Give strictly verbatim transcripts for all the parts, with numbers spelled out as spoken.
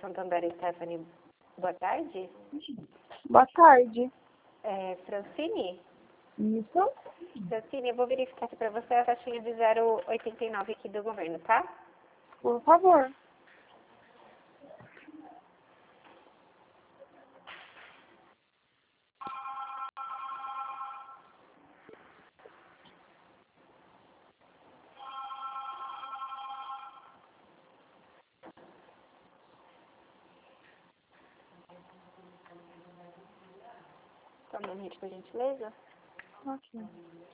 Santander, Stephanie. Boa tarde. Boa tarde. É, Francine? Isso? Francine, eu vou verificar aqui para você a taxinha de zero vírgula oitenta e nove aqui do governo, tá? Por favor. Só um momento, por gentileza. Ok.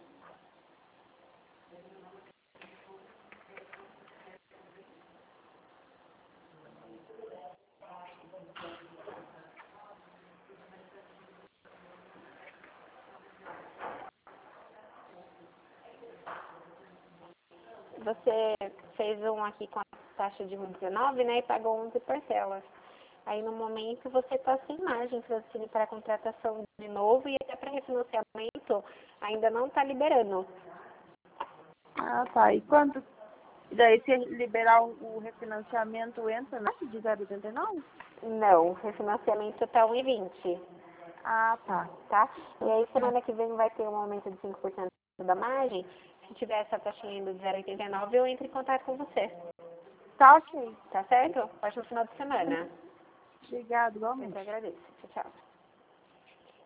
Você fez um aqui com a taxa de dezenove, né, e pagou onze parcelas. Aí, no momento, você está sem margem, Francine, para contratação de novo e até para refinanciamento ainda não está liberando. Ah, tá. E quanto? E daí, se liberar o o refinanciamento, entra na de zero vírgula oitenta e nove? Não, refinanciamento está um e vinte, Ah, tá. tá? E aí, semana que vem vai ter um aumento de cinco por cento da margem. Se tiver essa taxinha ainda de zero vírgula oitenta e nove, eu entro em contato com você. Tá ok. Tá certo? Ótimo final de semana. Obrigada, Eu igualmente. te agradeço. Tchau, tchau.